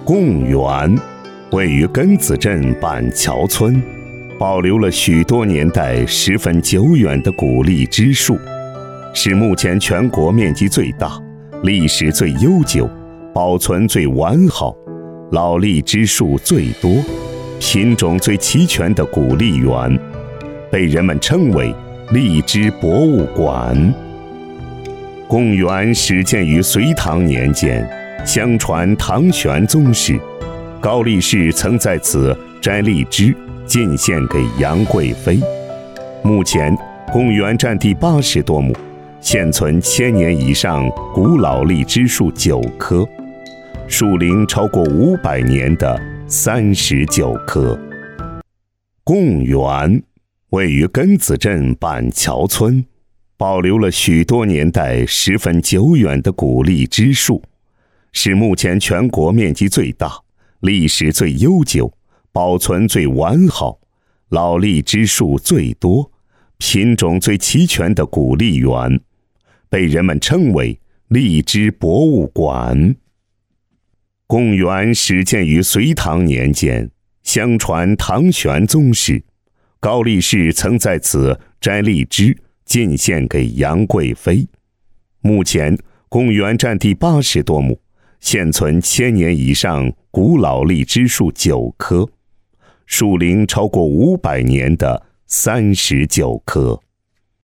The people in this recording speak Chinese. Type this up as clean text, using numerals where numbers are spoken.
贡园位于庚子镇板桥村，保留了许多年代十分久远的古荔枝树，是目前全国面积最大、历史最悠久、保存最完好、老荔枝树最多、品种最齐全的古荔园，被人们称为荔枝博物馆。贡园始建于隋唐年间，相传唐玄宗时，高力士曾在此摘荔枝进献给杨贵妃。目前贡园占地80多亩，现存1000年以上古老荔枝树9棵，树龄超过500年的39棵。贡园位于庚子镇板桥村，保留了许多年代十分久远的古荔枝树，是目前全国面积最大、历史最悠久、保存最完好、老荔枝树最多、品种最齐全的古荔园，被人们称为荔枝博物馆。贡园始建于隋唐年间，相传唐玄宗时，高力士曾在此摘荔枝进献给杨贵妃。目前贡园占地80多亩，现存1000年以上古老荔枝树9棵，树龄超过500年的39棵。